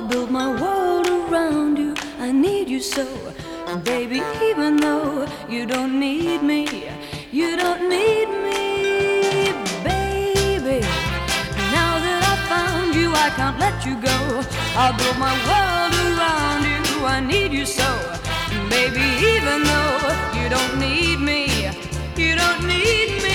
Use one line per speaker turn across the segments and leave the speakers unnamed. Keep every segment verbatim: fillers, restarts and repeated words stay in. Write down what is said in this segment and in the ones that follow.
build my world around you. I need you so, baby, even though you don't need me, you don't need me, baby. Now that I found you, I can't let you go. I'll build my world around you. I need you so, baby, even though you don't need me, you don't need me.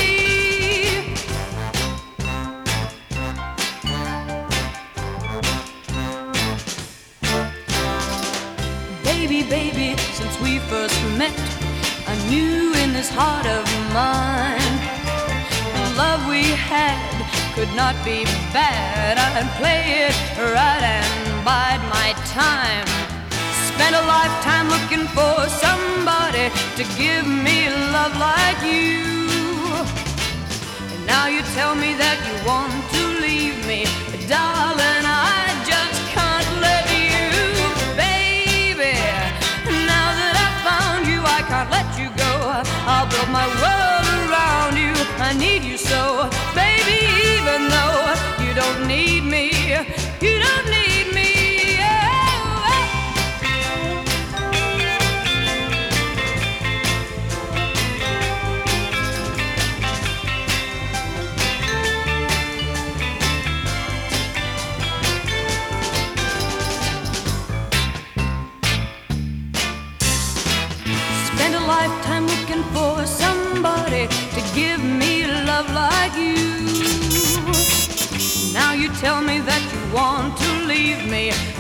Baby, baby, since we first met, I knew in this heart of mine the love we had could not be bad. I'd play it right and bide my time. Spent a lifetime looking for somebody to give me love like you. And now you tell me that you want to leave me, darling, I just can't let you. Baby, now that I found you, I can't let you go. I'll build my world around you. I need you so, baby, even though you don't need me, you don't need me. Spent a lifetime looking for somebody to give me love like you. Now you tell me that you want to leave me,